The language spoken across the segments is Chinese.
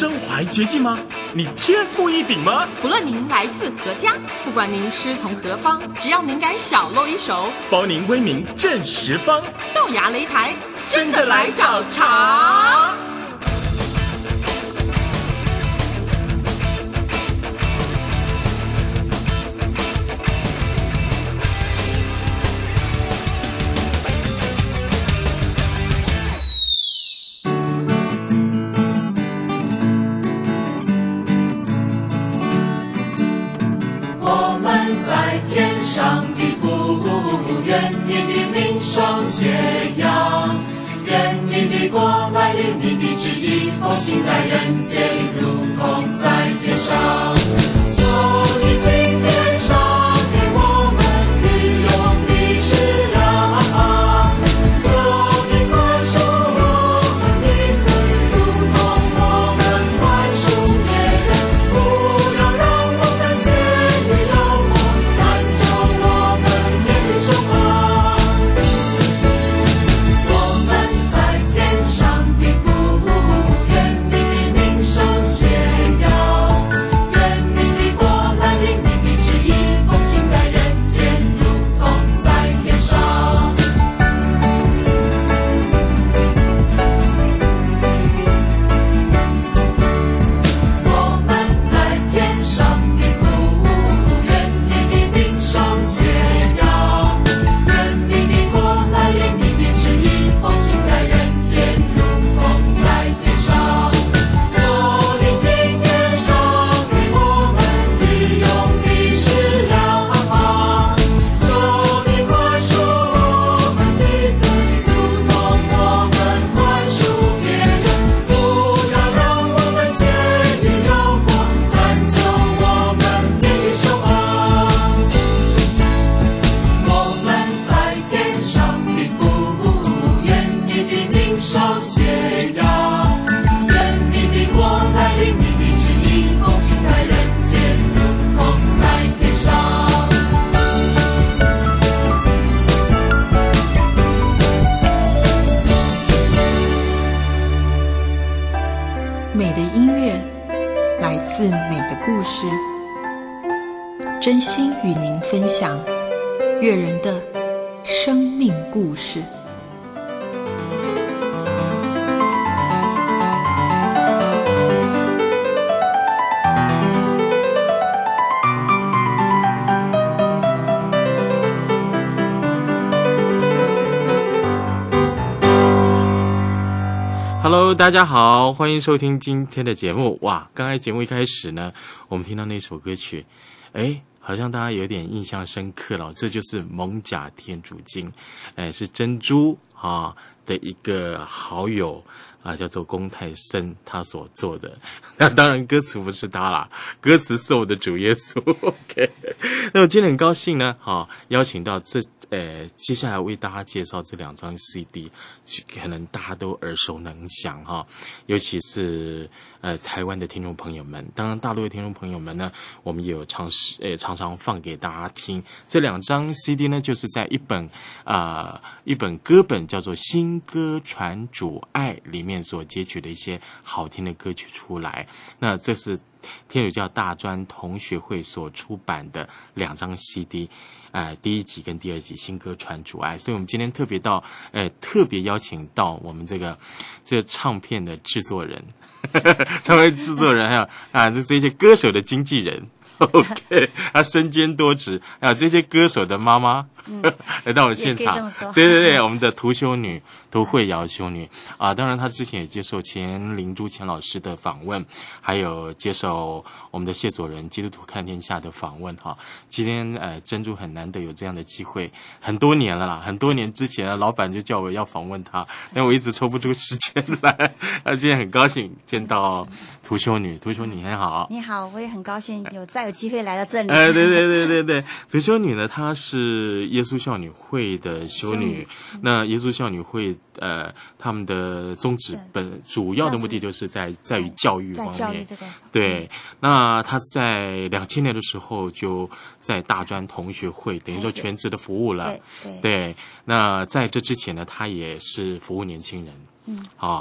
身怀绝技吗？你天赋异禀吗？ 不论您来自何家，不管您师从何方，只要您敢小露一手， 包您威名震十方， 豆芽擂台真的来找茬。 上的父，愿你的名声显扬，愿你的国来临，你的旨意奉行在人间，如同在天上。求你今天赏给我们日用的食粮，求你宽恕我们的罪，如同我们宽恕别人，不要让我们陷于诱惑，生活，我们在天上的父，愿你的名声显扬，愿你的国来临，你的旨意奉行在人间，如同在天上。我们在天上的父，愿你的名声显扬， 美的音乐来自美的故事，真心与您分享悦人的生命故事。 Hello， 大家好，欢迎收听今天的节目。哇，刚才节目一开始呢，我们听到那首歌曲，好像大家有点印象深刻了。这就是《蒙甲天主经》，是珍珠的一个好友叫做龚泰森他所做的。那当然歌词不是他啦，歌词是我的主耶稣。OK， 那我今天很高兴呢，邀请到接下来为大家介绍这两张 CD， 可能大家都耳熟能详尤其是台湾的听众朋友们，当然大陆的听众朋友们呢，我们也有常常放给大家听。这两张 CD 呢，就是在一本歌本叫做《新歌传主爱》里面所截取的一些好听的歌曲出来。那这是天主教大专同学会所出版的两张 CD。第一集跟第二集新歌传主爱，所以我们今天特别邀请到我们这个唱片的制作人，唱片制作人还有这些歌手的经纪人。OK， 他身兼多职，还有这些歌手的妈妈来到我们现场。对，我们的涂慧瑶修女当然她之前也接受钱灵珠钱老师的访问，还有接受我们的谢佐仁基督徒看天下的访问今天珍珠很难得有这样的机会，很多年了啦，很多年之前老板就叫我要访问他，但我一直抽不出时间来。今天很高兴见到涂修女你很好。 你好，我也很高兴再有机会来到这里。 对，涂修女呢，她是耶稣孝女会的修女。那耶稣孝女会他们的宗旨主要的目的就是在于教育方面。 在教育这个对，那她在2000年的时候就在大专同学会等于说全职的服务了。对，那在这之前呢，她也是服务年轻人。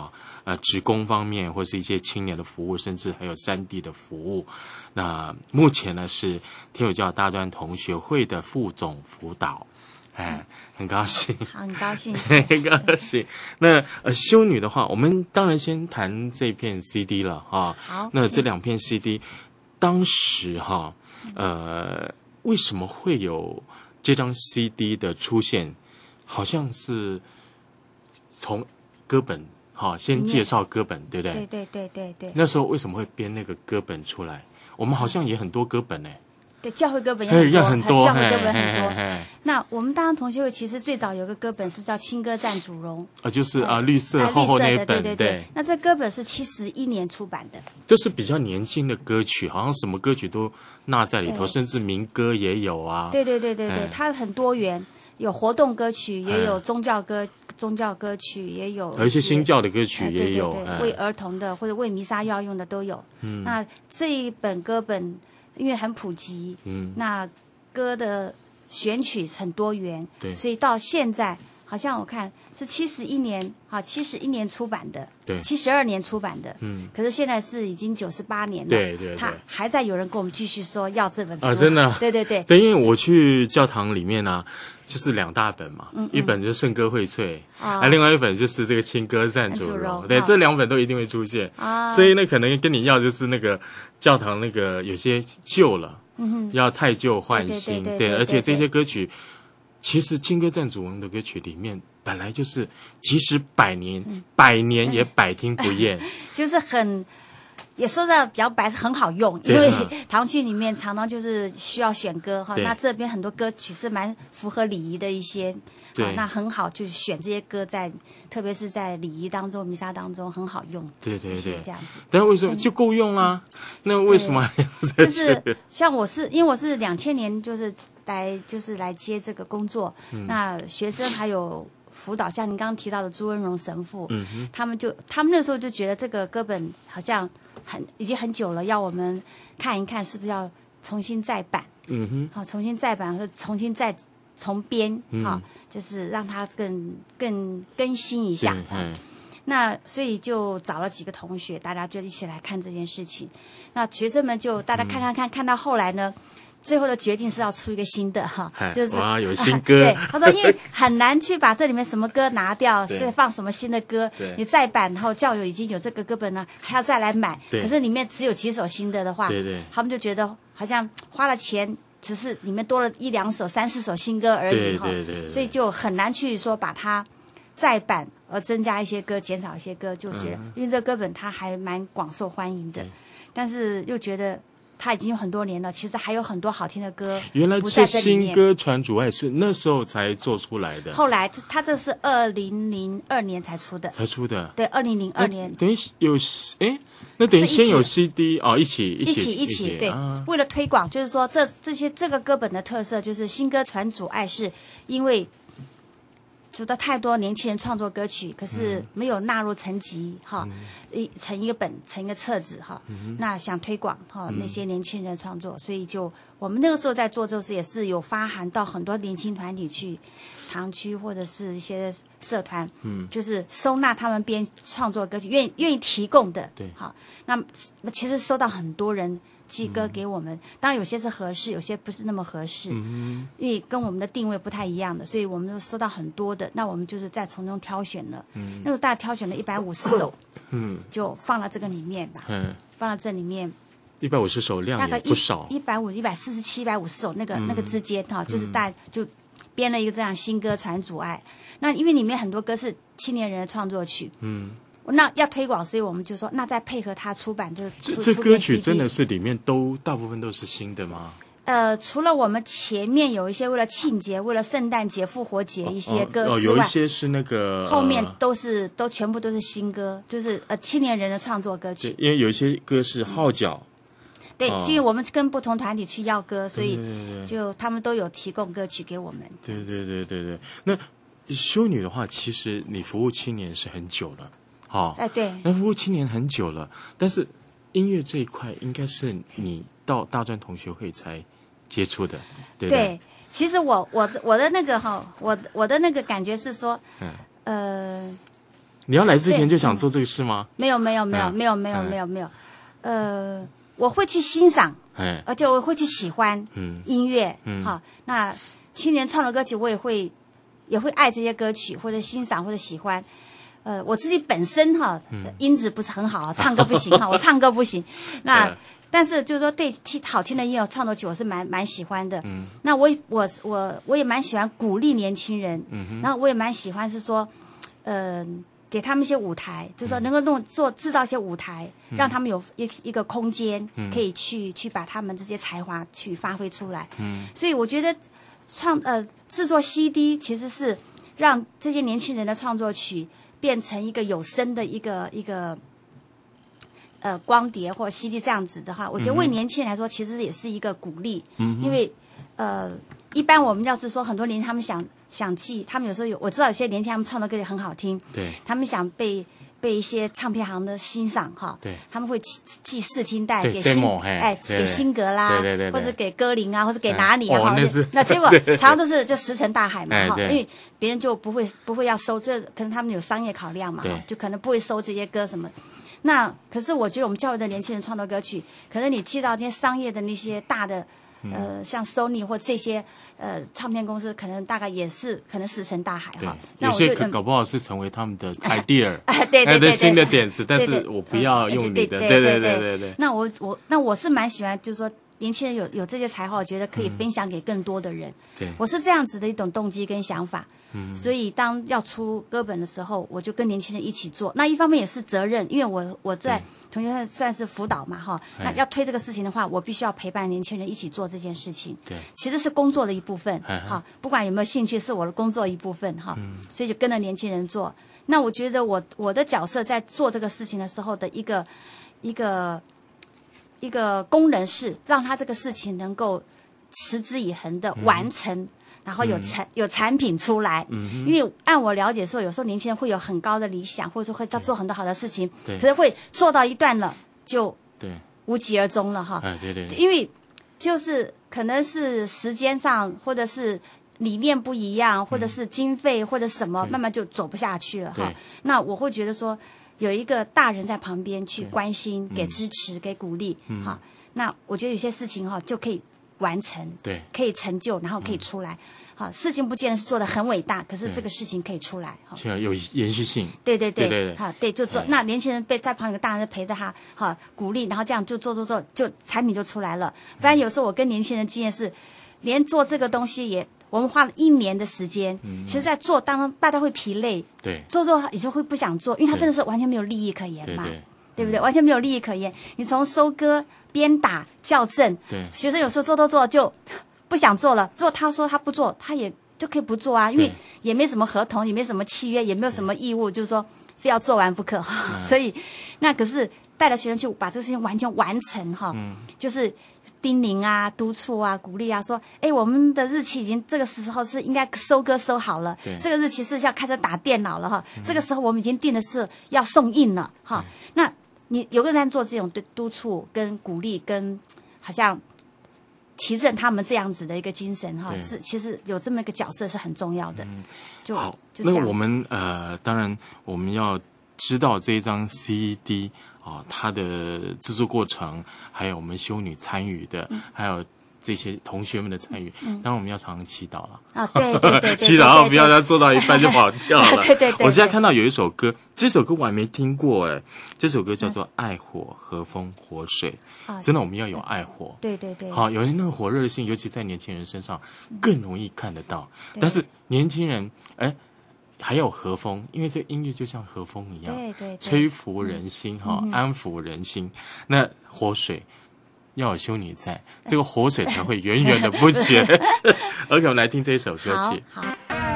职工方面，或是一些青年的服务，甚至还有3D 的服务。那目前呢是天主教大专同学会的副总辅导。很高兴， 很高兴， 很高兴。那修女的话，我们当然先谈这片 CD 了哈。 好， 那这2片 CD，当时哈，为什么会有这张 CD 的出现？好像是从歌本哈，先介绍歌本，对不对？ 对。 那时候为什么会编那个歌本出来？我们好像也很多歌本哎。 对，教会歌本也很多，教会歌本很多。那我们大专同学会其实最早有个歌本是叫《青歌赞主荣》， 就是绿色厚厚那一本， 对。那这歌本是71年出版的， 就是比较年轻的歌曲，好像什么歌曲都纳在里头，甚至民歌也有啊。 对，它很多元，有活动歌曲，也有宗教歌曲，也有一些新教的歌曲也有， 为儿童的或者为弥撒要用的都有。那这一本歌本因为很普及，那歌的选曲很多元， 对， 所以到现在好像我看是71年出版的， 对 ，72年出版的，可是现在是已经98年了， 对， 他还在有人跟我们继续说要这本书啊，真的， 对， 因为我去教堂里面啊，就是2大本嘛，一本就是圣歌荟萃，另外一本就是这个青歌赞主荣，对，这2本都一定会出现，所以呢，可能跟你要就是那个教堂那个有些旧了，要太旧换新，对，而且这些歌曲。其实青歌赞主荣的歌曲里面本来就是，即使百年也百听不厌， 就是也说的比较白，是很好用，因为堂区里面常常就是需要选歌哈，那这边很多歌曲是蛮符合礼仪的一些，那很好，就是选这些歌特别是在礼仪当中、弥撒当中很好用， 对，这样子。 但是为什么就够用啦？那为什么还要再就是像因为我是2000年就是来接这个工作，那学生还有辅导，像您刚刚提到的朱恩荣神父，他们那时候就觉得这个歌本好像已经很久了，要我们看一看是不是要重新再版，重新再版和重新再重编，就是让它更新一下。那所以就找了几个同学，大家就一起来看这件事情。那学生们就大家看到后来呢，最后的决定是要出一个新的就是哇，有新歌。 对，他说因为很难去把这里面什么歌拿掉，是放什么新的歌，你再版，然后教友已经有这个歌本了，还要再来买，可是里面只有几首新的话，他们就觉得好像花了钱，只是里面多了1、2首、3、4首新歌而已， 对， 所以就很难去说把它再版而增加一些歌，减少一些歌，就觉得因为这个歌本它还蛮广受欢迎的，但是又觉得它已经有很多年了，其实还有很多好听的歌。 原来这新歌传主爱是那时候才做出来的。 后来它这是2002年才出的。对，2002年。 等于那等于先有 CD 一起对，为了推广，就是说这个歌本的特色就是新歌传主爱，是因为觉得太多年轻人创作歌曲，可是没有纳入成集成一个本，成一个册子那想推广那些年轻人创作，所以我们那个时候在做这事也是有发函到很多年轻团体去堂区或者是一些社团，就是收纳他们编创作歌曲，愿意提供的， 对， 那其实收到很多人寄歌给我们，当然有些是合适，有些不是那么合适，因为跟我们的定位不太一样的，所以我们就收到很多的，那我们就是在从中挑选了，那时候大概挑选了150首，就放到这个里面吧，放到这里面 ，150首量也不少 ，150、147、150首那个之间就是就编了一个这样新歌传主爱，那因为里面很多歌是青年人的创作曲，那要推广，所以我们就说，那再配合它出版，就这歌曲真的是里面大部分都是新的吗？ 除了我们前面有一些为了庆节、为了圣诞节、复活节一些歌之外， 有一些是那个后面都全部都是新歌，就是青年人的创作歌曲。 因为有一些歌是号角。 对，因为我们跟不同团体去要歌，所以就他们都有提供歌曲给我们。 对。那修女的话，其实你服务青年是很久了。 对， 那服务青年很久了，但是音乐这一块应该是你到大专同学会才接触的，对不对？ 对，其实我的那个我的那个感觉是说， 你要来之前就想做这个事吗？ 没有，我会去欣赏，而且我会去喜欢音乐，好，那青年创作歌曲我也会爱这些歌曲，或者欣赏或者喜欢。我自己本身音质不是很好，唱歌不行我唱歌不行。那但是就是说对好听的音乐创作曲我是蛮喜欢的。那我也蛮喜欢鼓励年轻人，然后我也蛮喜欢是说，给他们一些舞台，就是说能够制造一些舞台，让他们有一个空间，可以去把他们这些才华去发挥出来。所以我觉得制作 CD 其实是让这些年轻人的创作曲变成一个有声的一个光碟或者 CD 这样子的话，我觉得为年轻人来说其实也是一个鼓励。因为一般我们要是说很多年轻人他们想寄，他们有时候我知道有些年轻人他们创作歌也很好听， 对， 他们想被一些唱片行的欣赏对， 他们会寄试听带给给新格啦， 对， 或者给歌林啊，或者给哪里啊，那结果常常都是就石沉大海嘛，因为别人就不会要收，这可能他们有商业考量嘛，就可能不会收这些歌什么。那可是我觉得我们教育的年轻人创作歌曲，可能你寄到那些商业的那些大的像 Sony 或这些唱片公司，可能大概也是可能石沉大海哈。 有些搞不好是成为他们的 idea， 对新的点子，但是我不要用你的，对。 那我是蛮喜欢，就是说年轻人有这些才华，我觉得可以分享给更多的人。 对， 我是这样子的一种动机跟想法。所以当要出歌本的时候，我就跟年轻人一起做。那一方面也是责任，因为我在同学算是辅导嘛哈。那要推这个事情的话，我必须要陪伴年轻人一起做这件事情。 对， 其实是工作的一部分哈，不管有没有兴趣，是我的工作一部分哈。所以就跟着年轻人做。那我觉得我的角色在做这个事情的时候的一个功能是让他这个事情能够持之以恒的完成。然后有产品出来，因为按我了解的时候，有时候年轻人会有很高的理想，或者说会做很多好的事情，可是会做到一段了就无疾而终了哈。 对， 因为就是可能是时间上，或者是理念不一样，或者是经费或者什么，慢慢就走不下去了哈。那我会觉得说有一个大人在旁边去关心、给支持、给鼓励，哈。那我觉得有些事情哈就可以完成， 对， 可以成就，然后可以出来。好，事情不见得是做得很伟大，可是这个事情可以出来， 有延续性。 对，好，对，就做。那年轻人在旁边有个大人陪着他，好鼓励，然后这样就做，就产品就出来了。不然有时候我跟年轻人经验是，连做这个东西我们花了1年的时间，其实在做当中大家会疲累， 对， 做也就会不想做，因为他真的是完全没有利益可言嘛。对不对？完全没有利益可言。你从收割、编打、校正， 对， 学生有时候做就不想做了。如果他说他不做，他也就可以不做啊，因为也没什么合同，也没什么契约，也没有什么义务，就是说非要做完不可。所以那可是带着学生去把这个事情完全完成哈，就是叮咛啊、督促啊、鼓励啊，说，我们的日期已经这个时候是应该收割收好了，这个日期是要开始打电脑了哈，这个时候我们已经定的是要送印了哈。那你有个人做这种督促跟鼓励，跟好像提振他们这样子的一个精神哈，是其实有这么一个角色是很重要的。 好，那我们当然我们要知道这一张 CD 它的制作过程，还有我们修女参与的，还有这些同学们的参与，当然我们要常常祈祷了啊，对， 祈祷不要让它做到一半就跑掉了。 对。 我现在看到有一首歌，这首歌我还没听过这首歌叫做《爱火和风活水》，真的我们要有爱火， 对， 好，有那个火热性，尤其在年轻人身上更容易看得到。但是年轻人还有和风，因为这音乐就像和风一样， 对， 吹拂人心安抚人心。那活水要有修女在，这个活水才会源源的不绝。OK， 我们来听这一首歌曲。 好。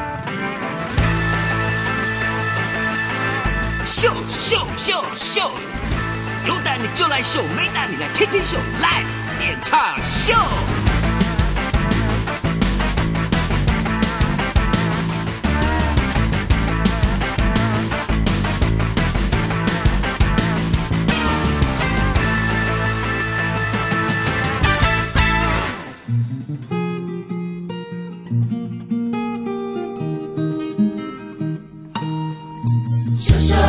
秀，有胆你就来秀，没胆你来听听秀 ，Live 演唱秀。 秀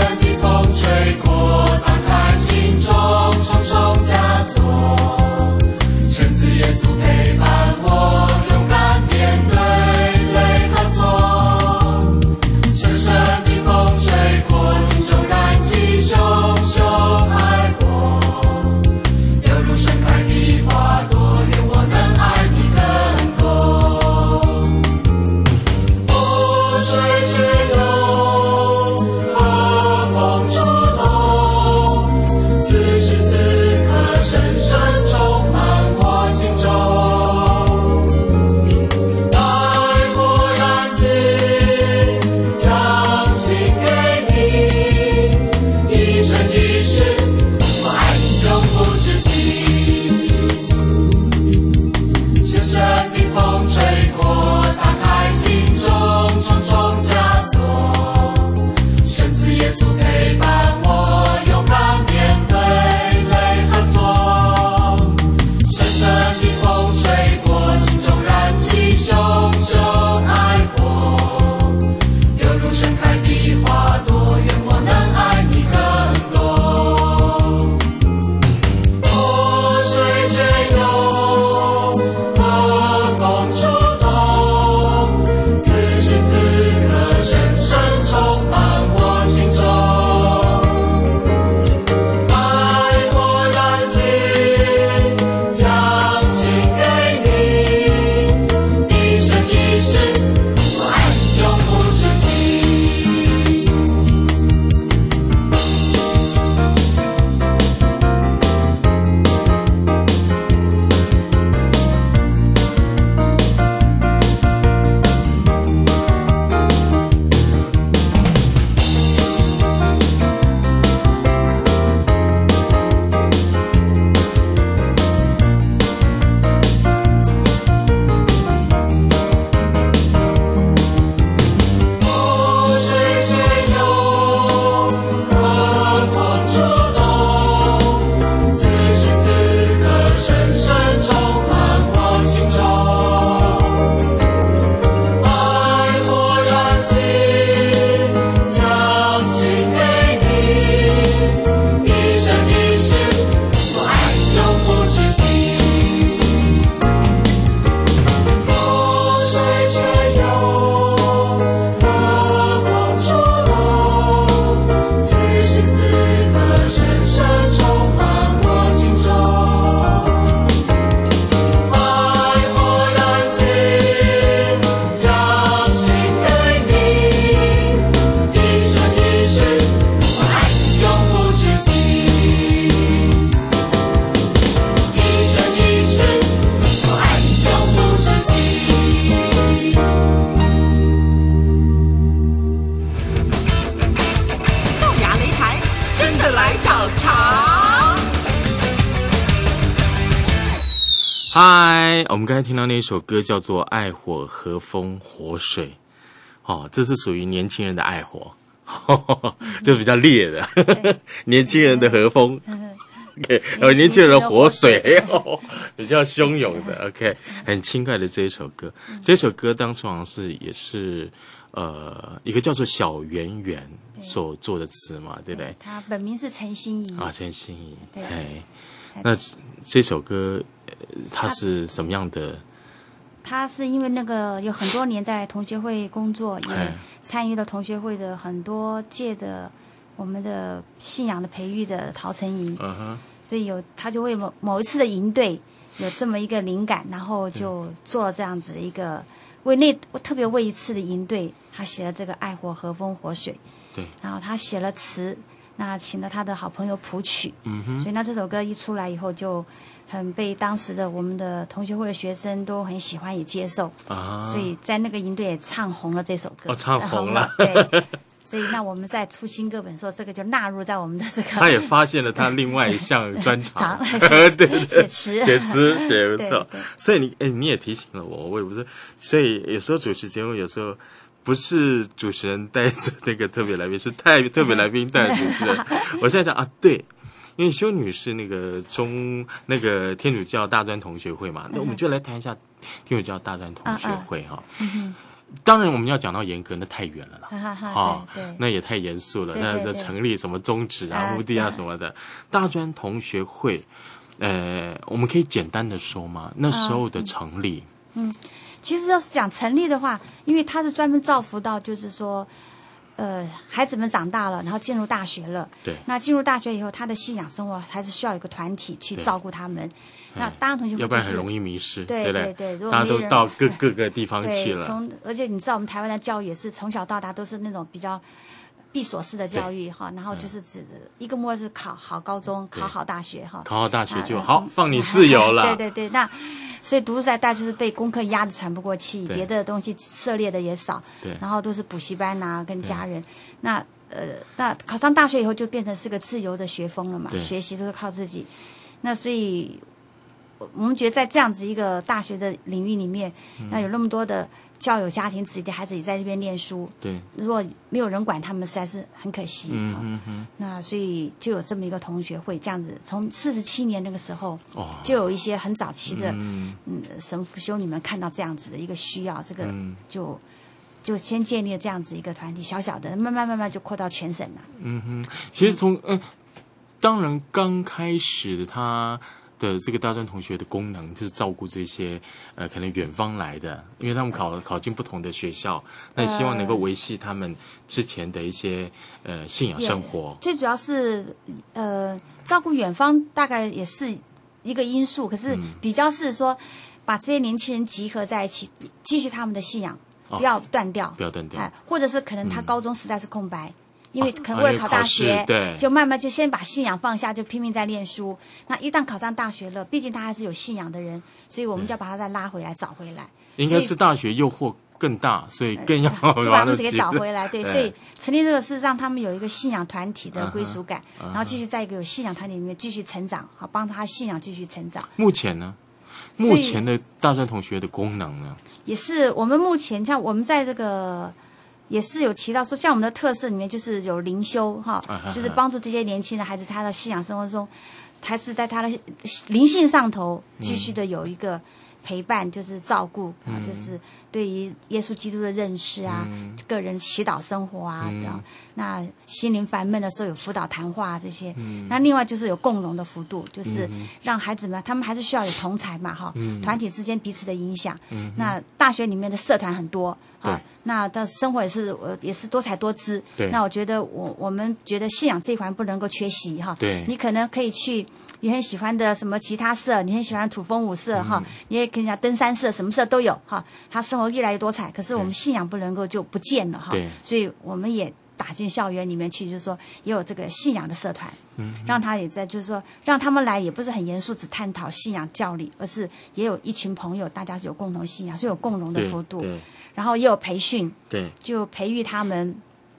嗨，我们刚才听到那首歌叫做《爱火和风活水》，哦，这是属于年轻人的爱火，就比较烈的，年轻人的和风。OK， 年轻人的活水，比较汹涌的 ，OK， 很轻快的这一首歌。这首歌当初好像是也是一个叫做小圆圆所做的词嘛，对不对？ 他本名是陈心怡啊，陈心怡。 对， 哎，那这首歌它是什么样的？ 他是因为那个有很多年在同学会工作，也参与了同学会的很多届的我们的信仰的培育的陶成营，所以他就为某一次的营队有这么一个灵感，然后就做了这样子的一个特别为一次的营队，他写了这个爱火和风活水， 对， 然后他写了词，那请了他的好朋友谱曲，所以那这首歌一出来以后就很被当时的我们的同学会的学生都很喜欢也接受啊，所以在那个营队也唱红了这首歌， 唱红了， 对。所以，那我们在出新歌本的时候，这个就纳入在我们的这个。 他也发现了他另外一项专长， 对，写词， 写不错。所以你也提醒了我也不是。所以有时候主持节目，有时候不是主持人带着那个特别来宾，是特别来宾带着主持人。我现在想啊，对，因为修女是那个天主教大专同学会嘛，那我们就来谈一下天主教大专同学会哈。当然，我们要讲到严格，那太远了啦，那也太严肃了。那这成立什么宗旨啊、目的啊什么的，大专同学会，我们可以简单的说吗？那时候的成立， 其实要是讲成立的话，因为它是专门造福到，就是说，孩子们长大了，然后进入大学了， 对， 那进入大学以后，他的信仰生活还是需要有个团体去照顾他们。那大专同学会， 要不然很容易迷失，对不对？ 大家都到各个地方去了。 而且你知道，我们台湾的教育也是从小到大都是那种比较闭锁式的教育哈，然后就是指一个目标是考好高中，考好大学哈， 考好大学就好，放你自由了。 对，那所以读书时代就是被功课压得喘不过气，别的东西涉猎的也少，对，然后都是补习班啊，跟家人。那考上大学以后就变成是个自由的学风了嘛，学习都是靠自己。那所以我们觉得在这样子一个大学的领域里面，那有那么多的教友家庭子弟的孩子也在这边念书，对，如果没有人管他们，实在是很可惜。那所以就有这么一个同学会，这样子从47年那个时候，就有一些很早期的神父修女们看到这样子的一个需要，这个就先建立了这样子一个团体，小小的，慢慢就扩到全省了。 其实当然刚开始他的这个大专同学的功能就是照顾这些可能远方来的，因为他们考进不同的学校，那希望能够维系他们之前的一些信仰生活。 最主要是照顾远方大概也是一个因素，可是比较是说把这些年轻人集合在一起，继续他们的信仰，不要断掉，或者是可能他高中时代是空白。因为可能为了考大学，就慢慢就先把信仰放下，就拼命在念书。那一旦考上大学了，毕竟他还是有信仰的人，所以我们就要把他再拉回来，找回来。 应该是大学诱惑更大，所以更要就把他们给找回来。对，所以成立这个是让他们有一个信仰团体的归属感，然后继续在一个有信仰团体里面继续成长，好帮他信仰继续成长。 目前呢？目前的大专同学的功能呢？ 也是我们目前像我们在这个。也是有提到说，像我们的特色里面就是有灵修哈，就是帮助这些年轻的孩子，他的信仰生活中，还是在他的灵性上头继续的有一个陪伴，就是照顾啊，就是对于耶稣基督的认识啊，个人祈祷生活啊，那心灵烦闷的时候有辅导谈话这些，那另外就是有共融的幅度，就是让孩子们他们还是需要有同侪嘛哈，团体之间彼此的影响。那大学里面的社团很多啊，那的生活也是多彩多姿。那我觉得我们觉得信仰这一环不能够缺席哈。你可能可以去。你很喜欢的什么吉他社，你很喜欢的土风舞社哈，你也可以讲登山社，什么社都有哈。他生活越来越多彩，可是我们信仰不能够就不见了哈。所以我们也打进校园里面去，就是说也有这个信仰的社团，让他也在，就是说让他们来，也不是很严肃只探讨信仰教理，而是也有一群朋友，大家是有共同信仰，是有共融的幅度，然后也有培训，就培育他们。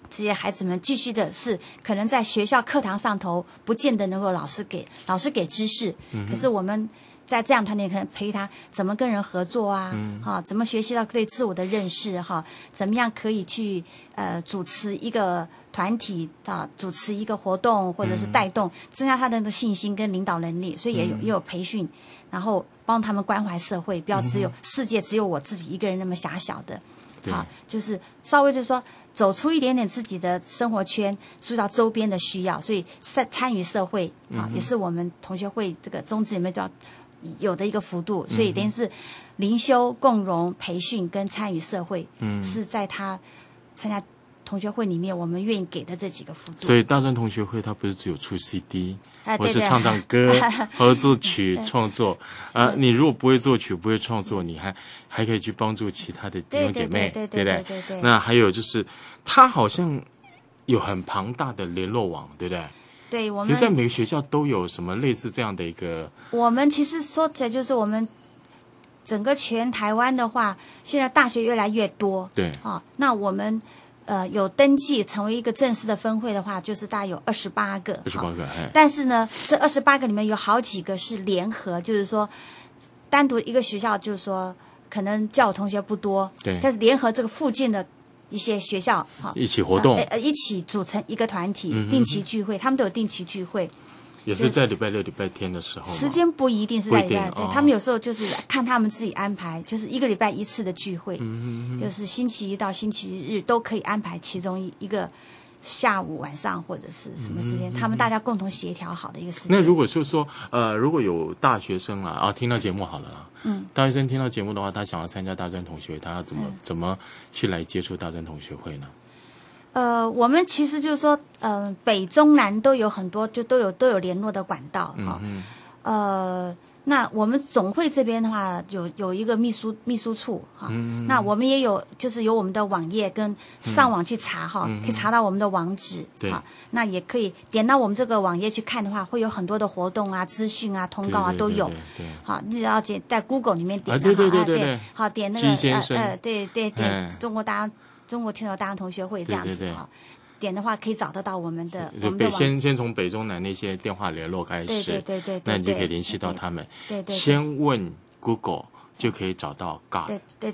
这些孩子们继续的是可能在学校课堂上头不见得能够老师给知识，可是我们在这样团体可能陪他怎么跟人合作啊，怎么学习到对自我的认识哈，怎么样可以去主持一个团体啊，主持一个活动或者是带动，增加他的信心跟领导能力，所以也有培训，然后帮他们关怀社会，不要世界只有我自己一个人那么狭小的，就是稍微就是说走出一点点自己的生活圈，注意到周边的需要，所以参与社会啊，也是我们同学会这个宗旨里面叫有的一个幅度，所以等于是灵修、共融、培训跟参与社会，是在他参加同学会里面我们愿意给的这几个幅度。 所以大专同学会它不是只有出 CD，或是唱唱歌、和作曲创作你如果不会作曲、不会创作，你还可以去帮助其他的弟兄姐妹，对不对？那还有就是，他好像有很庞大的联络网，对不对？ 对，我们其实在每个学校都有什么类似这样的一个。 我们其实说起来就是我们整个全台湾的话，现在大学越来越多， 对那我们有登记成为一个正式的分会的话，就是大概有28个，28 个。 但是呢，这28个里面有好几个是联合，就是说单独一个学校，就是说可能教友同学不多， 对， 但是联合这个附近的一些学校一起活动， 一起组成一个团体，定期聚会，他们都有定期聚会。 也是在礼拜六、礼拜天的时候， 时间不一定是在礼拜，对，他们有时候就是看他们自己安排，就是一个礼拜一次的聚会，就是星期一到星期日都可以安排其中一个下午、晚上或者是什么时间，他们大家共同协调好的一个时间。 那如果就是说，如果有大学生听到节目好了啦，大学生听到节目的话，他想要参加大专同学会，他要怎么去来接触大专同学会呢？ 我们其实就是说，北中南都有很多，就都有联络的管道那我们总会这边的话，有一个秘书处那我们也有，就是有我们的网页跟上网去查可以查到我们的网址那也可以点到我们这个网页去看的话，会有很多的活动啊、资讯啊、通告啊都有。你只要在 Google 里面点对， 好点那个对点中国天主大专同学会这样子点的话可以找得到我们的先从北中南那些电话联络开始， 对， 那你就可以联系到他们， 对， 先问 Google 就可以找到 God， 对，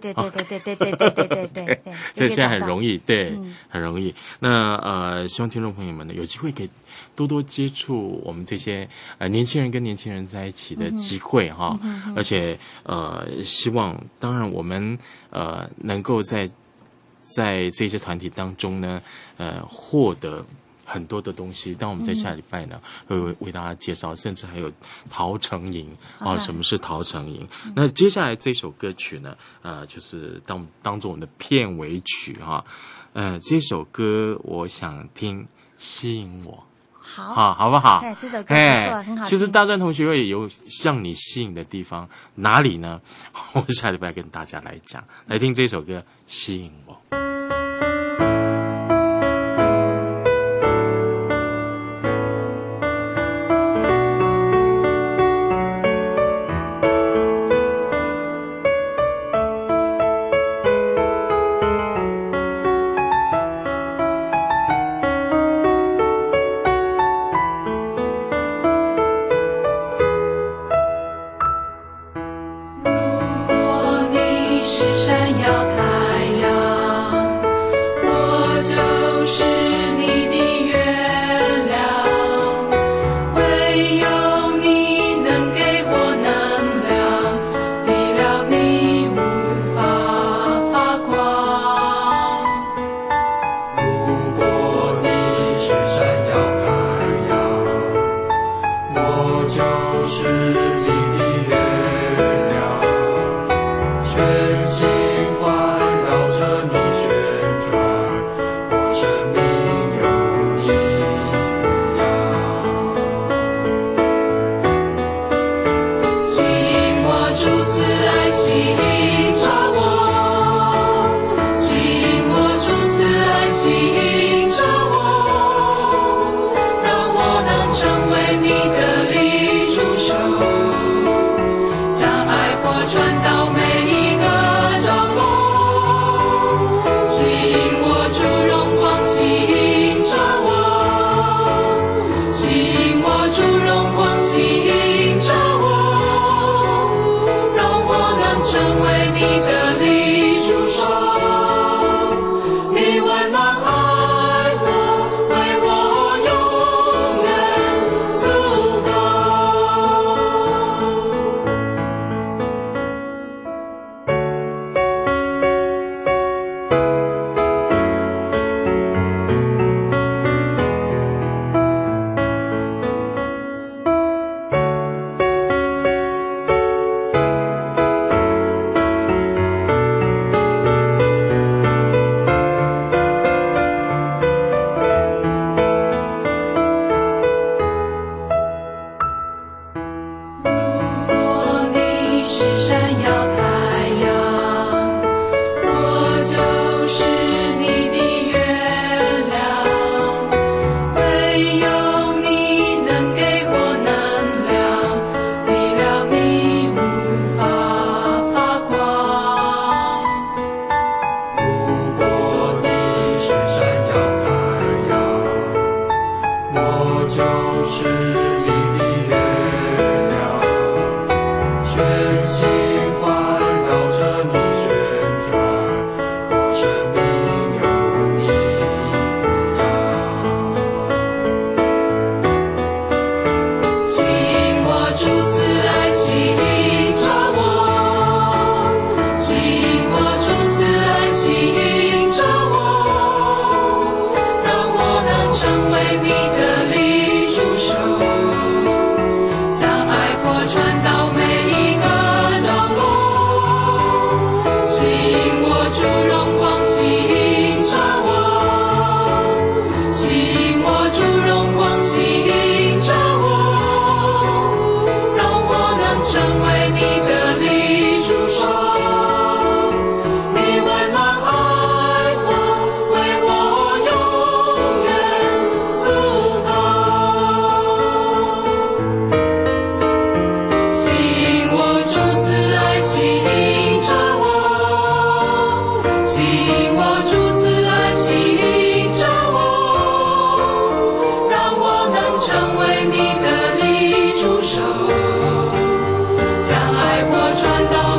这现在很容易，对，很容易。那希望听众朋友们呢有机会可以多多接触我们这些年轻人跟年轻人在一起的机会而且希望当然我们能够在这些团体当中呢，获得很多的东西。当我们在下礼拜呢，会为大家介绍，甚至还有陶成营什么是陶成营？那接下来这首歌曲呢，就是当做我们的片尾曲这首歌我想听，吸引我。好不好？ 这首歌不错，很好听。 其实大专同学会有让你吸引的地方，哪里呢？我下礼拜跟大家来讲，来听这首歌《吸引我》。 成为你的立柱手。 成为你的离主手，将爱火传到